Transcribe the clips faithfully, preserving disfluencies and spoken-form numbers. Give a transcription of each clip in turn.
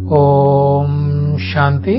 ओम शांति।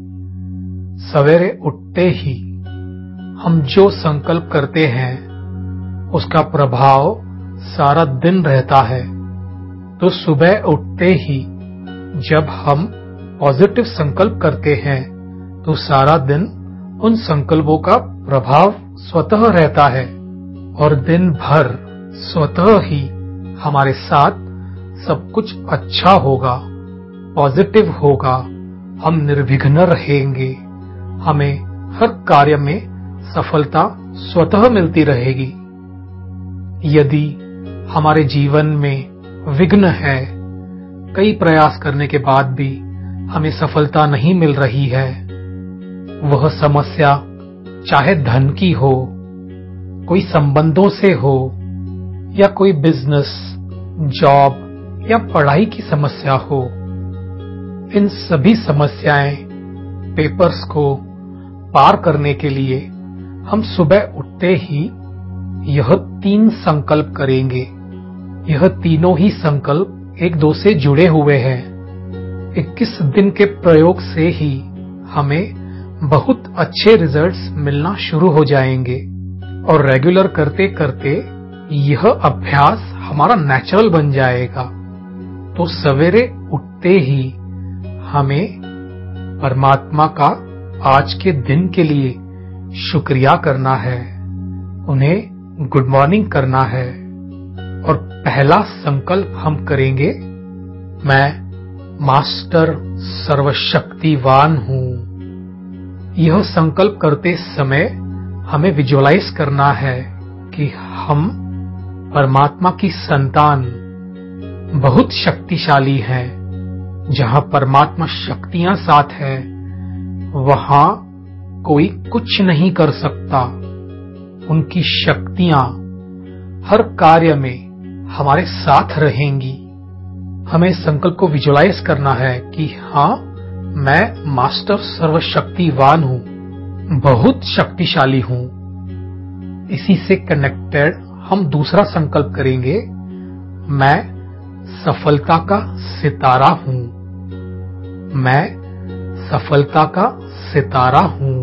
सवेरे उठते ही हम जो संकल्प करते हैं उसका प्रभाव सारा दिन रहता है। तो सुबह उठते ही जब हम पॉजिटिव संकल्प करते हैं तो सारा दिन उन संकल्पों का प्रभाव स्वतः रहता है और दिन भर स्वतः ही हमारे साथ सब कुछ अच्छा होगा, पॉजिटिव होगा, हम निर्विघ्न रहेंगे, हमें हर कार्य में सफलता स्वतः मिलती रहेगी। यदि हमारे जीवन में विघ्न है, कई प्रयास करने के बाद भी हमें सफलता नहीं मिल रही है, वह समस्या चाहे धन की हो, कोई संबंधों से हो या कोई बिजनेस, जॉब या पढ़ाई की समस्या हो, इन सभी समस्याएं, पेपर्स को पार करने के लिए हम सुबह उठते ही यह तीन संकल्प करेंगे। यह तीनों ही संकल्प एक दो से जुड़े हुए हैं। इक्कीस दिन के प्रयोग से ही हमें बहुत अच्छे रिजल्ट्स मिलना शुरू हो जाएंगे और रेगुलर करते करते यह अभ्यास हमारा नेचुरल बन जाएगा। तो सवेरे उठते ही हमें परमात्मा का आज के दिन के लिए शुक्रिया करना है, उन्हें गुड मॉर्निंग करना है और पहला संकल्प हम करेंगे, मैं मास्टर सर्वशक्तिवान हूं। यह संकल्प करते समय हमें विजुअलाइज करना है कि हम परमात्मा की संतान बहुत शक्तिशाली हैं। जहां परमात्मा शक्तियां साथ है वहां कोई कुछ नहीं कर सकता। उनकी शक्तियां हर कार्य में हमारे साथ रहेंगी। हमें संकल्प को विजुअलाइज करना है कि हां, मैं मास्टर सर्वशक्तिवान हूं, बहुत शक्तिशाली हूं। इसी से कनेक्टेड हम दूसरा संकल्प करेंगे, मैं सफलता का सितारा हूं। मैं सफलता का सितारा हूं।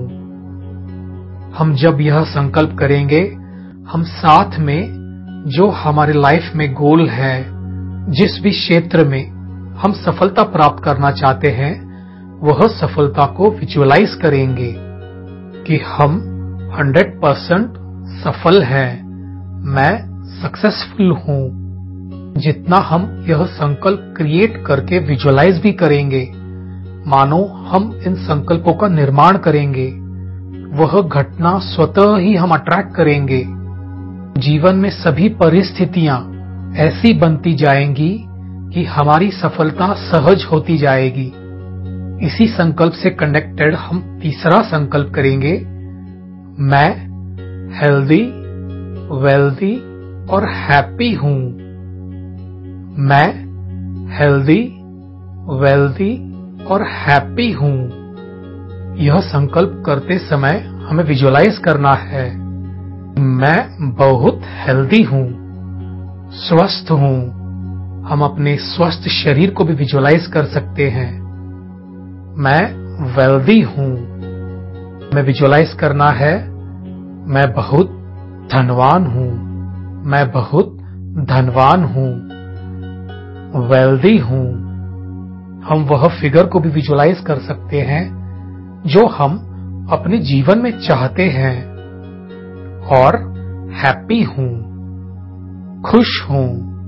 हम जब यह संकल्प करेंगे, हम साथ में जो हमारे लाइफ में गोल है, जिस भी क्षेत्र में हम सफलता प्राप्त करना चाहते हैं, वह सफलता को विजुअलाइज करेंगे कि हम हंड्रेड परसेंट सफल हैं, मैं सक्सेसफुल हूं। जितना हम यह संकल्प क्रिएट करके विजुअलाइज भी करेंगे, मानो हम इन संकल्पों का निर्माण करेंगे, वह घटना स्वतः ही हम अट्रैक्ट करेंगे। जीवन में सभी परिस्थितियां ऐसी बनती जाएंगी कि हमारी सफलता सहज होती जाएगी। इसी संकल्प से कनेक्टेड हम तीसरा संकल्प करेंगे, मैं हेल्दी, वेल्दी और हैप्पी हूं। मैं हेल्दी, वेल्दी और हैप्पी हूं। यह संकल्प करते समय हमें विजुअलाइज करना है, मैं बहुत हेल्दी हूं, स्वस्थ हूं। हम अपने स्वस्थ शरीर को भी विजुअलाइज कर सकते हैं। मैं वेल्दी हूं। हमें विजुअलाइज करना है, मैं बहुत धनवान हूं, मैं बहुत धनवान हूं, वेल्दी हूं। हम वह फिगर को भी विजुअलाइज कर सकते हैं जो हम अपने जीवन में चाहते हैं। और हैप्पी हूं, खुश हूं।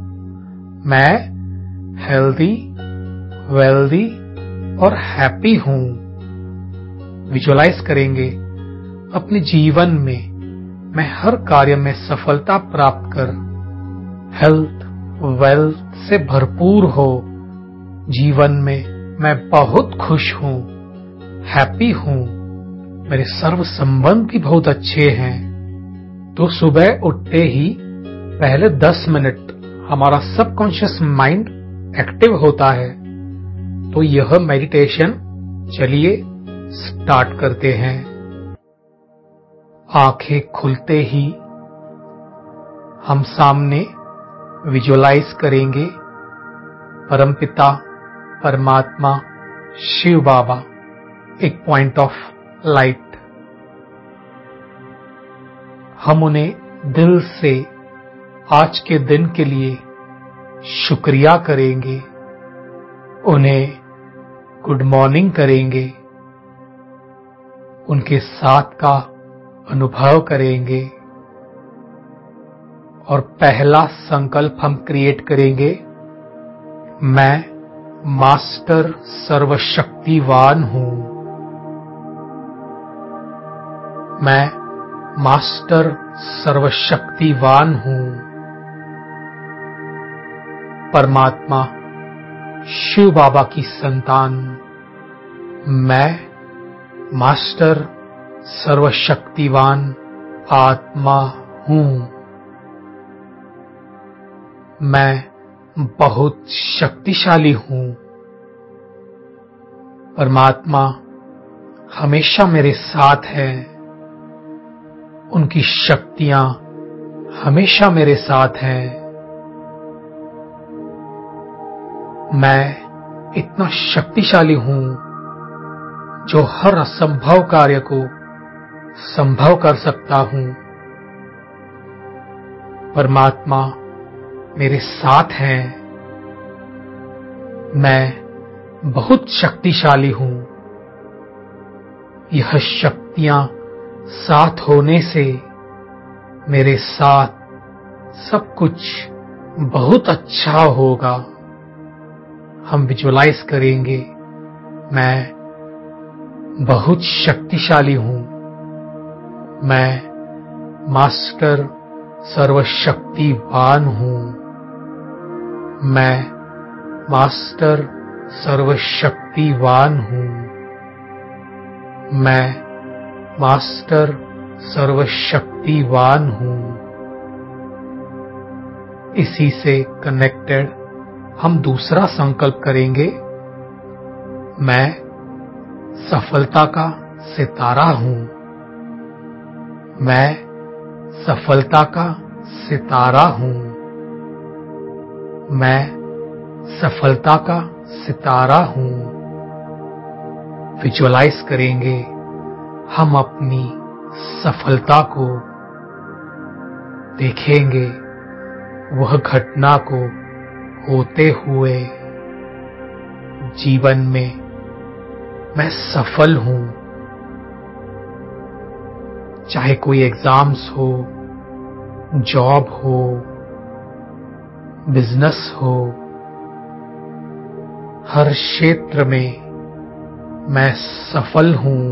मैं हेल्दी, वेल्दी और हैप्पी हूं। विजुअलाइज करेंगे अपने जीवन में मैं हर कार्य में सफलता प्राप्त कर हेल्थ, वेल्थ से भरपूर हो। जीवन में मैं बहुत खुश हूं, हैप्पी हूं, मेरे सर्व संबंध भी बहुत अच्छे हैं। तो सुबह उठते ही पहले दस मिनट हमारा सबकॉन्शियस माइंड एक्टिव होता है। तो यह मेडिटेशन चलिए स्टार्ट करते हैं। आंखें खुलते ही हम सामने विजुअलाइज करेंगे परमपिता परमात्मा शिव बाबा एक पॉइंट ऑफ लाइट। हम उन्हें दिल से आज के दिन के लिए शुक्रिया करेंगे, उन्हें गुड मॉर्निंग करेंगे, उनके साथ का अनुभव करेंगे और पहला संकल्प हम क्रिएट करेंगे, मैं मास्टर सर्वशक्तिवान हूं। मैं मास्टर सर्वशक्तिवान हूं। परमात्मा शिव बाबा की संतान मैं मास्टर सर्वशक्तिवान आत्मा हूं। मैं बहुत शक्तिशाली हूं। परमात्मा हमेशा मेरे साथ है। उनकी शक्तियां हमेशा मेरे साथ हैं। मैं इतना शक्तिशाली हूं जो हर असंभव कार्य को संभव कर सकता हूं। परमात्मा मेरे साथ हैं। मैं बहुत शक्तिशाली हूं। यह शक्तियां साथ होने से मेरे साथ सब कुछ बहुत अच्छा होगा। हम विजुअलाइज करेंगे, मैं बहुत शक्तिशाली हूं। मैं मास्टर सर्वशक्तिवान हूं। मैं मास्टर सर्वशक्तिवान हूं। मैं मास्टर सर्वशक्तिवान हूं। इसी से कनेक्टेड हम दूसरा संकल्प करेंगे, मैं सफलता का सितारा हूं। मैं सफलता का सितारा हूं। मैं सफलता का सितारा हूं। विजुअलाइज करेंगे, हम अपनी सफलता को देखेंगे, वह घटना को होते हुए जीवन में मैं सफल हूं। चाहे कोई एग्जाम्स हो, जॉब हो, बिजनेस हो, हर क्षेत्र में मैं सफल हूं।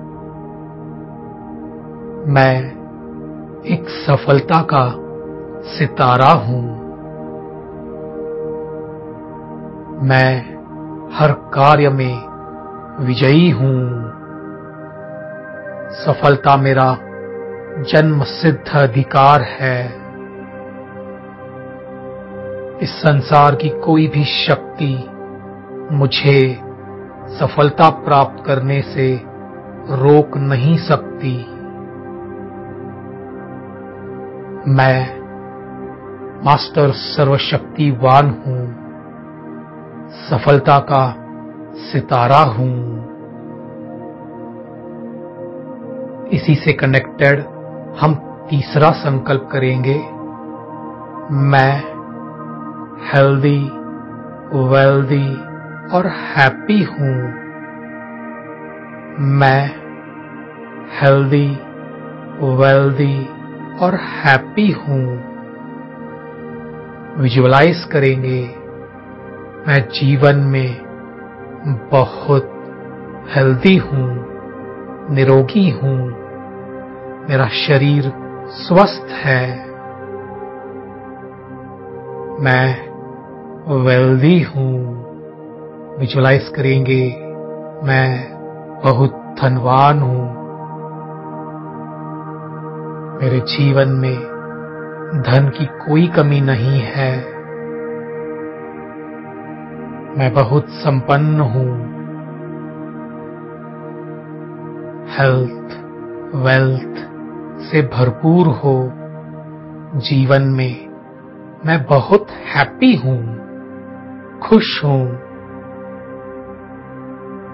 मैं एक सफलता का सितारा हूं। मैं हर कार्य में विजयी हूं। सफलता मेरा जन्म सिद्ध अधिकार है। इस संसार की कोई भी शक्ति मुझे सफलता प्राप्त करने से रोक नहीं सकती। मैं मास्टर सर्वशक्तिवान हूं। सफलता का सितारा हूं। इसी से कनेक्टेड हम तीसरा संकल्प करेंगे, मैं हेल्दी, वेल्दी और हैप्पी हूं। मैं हेल्दी, वेल्दी और हैप्पी हूं। विजुअलाइज करेंगे, मैं जीवन में बहुत हेल्दी हूं, निरोगी हूं। मेरा शरीर स्वस्थ है। मैं वेल्दी हूं। विजुअलाइज करेंगे, मैं बहुत धनवान हूं। मेरे जीवन में धन की कोई कमी नहीं है। मैं बहुत संपन्न हूं। हेल्थ, वेल्थ से भरपूर हो जीवन में मैं बहुत हैप्पी हूं, खुश हूं।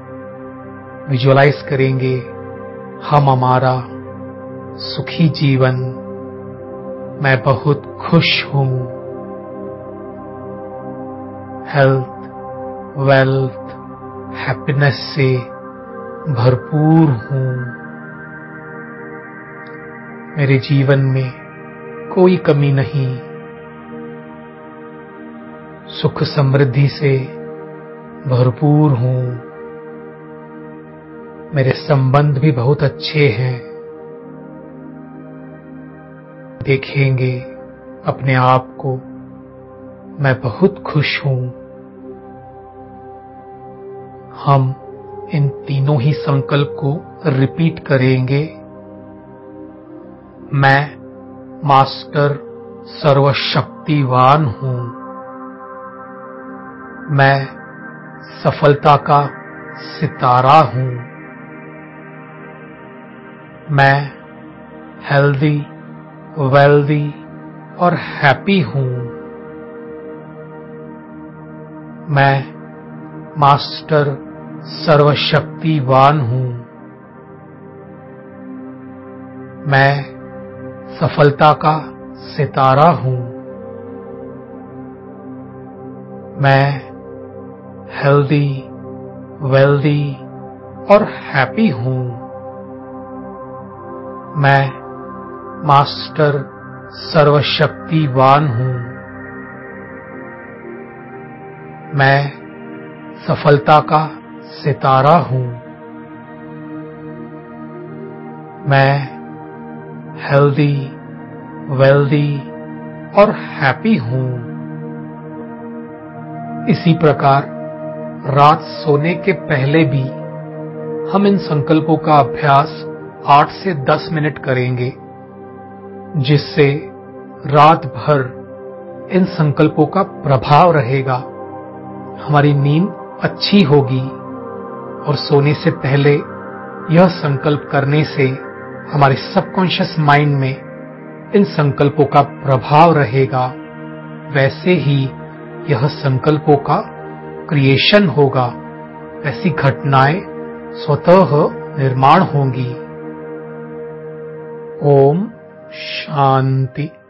विजुअलाइज करेंगे हम हमारा सुखी जीवन, मैं बहुत खुश हूं, हेल्थ, वेल्थ, हैप्पीनेस से भरपूर हूं। मेरे जीवन में कोई कमी नहीं, सुख समृद्धि से भरपूर हूं। मेरे संबंध भी बहुत अच्छे हैं। देखेंगे अपने आप को, मैं बहुत खुश हूं। हम इन तीनों ही संकल्प को रिपीट करेंगे। मैं मास्टर सर्वशक्तिवान हूं। मैं सफलता का सितारा हूं। मैं हेल्दी, वेल्दी और हैप्पी हूं। मैं मास्टर सर्वशक्तिवान हूं। मैं सफलता का सितारा हूं। मैं हेल्दी, वेल्दी और हैप्पी हूं। मैं मास्टर सर्वशक्तिवान हूं। मैं सफलता का सितारा हूं। मैं हेल्दी, वेल्दी और हैप्पी हूं। इसी प्रकार रात सोने के पहले भी हम इन संकल्पों का अभ्यास आठ से दस मिनट करेंगे, जिससे रात भर इन संकल्पों का प्रभाव रहेगा। हमारी नींद अच्छी होगी और सोने से पहले यह संकल्प करने से हमारे सबकॉन्शियस माइंड में इन संकल्पों का प्रभाव रहेगा। वैसे ही यह संकल्पों का क्रिएशन होगा, ऐसी घटनाएं स्वतः निर्माण होंगी। ओम शांति।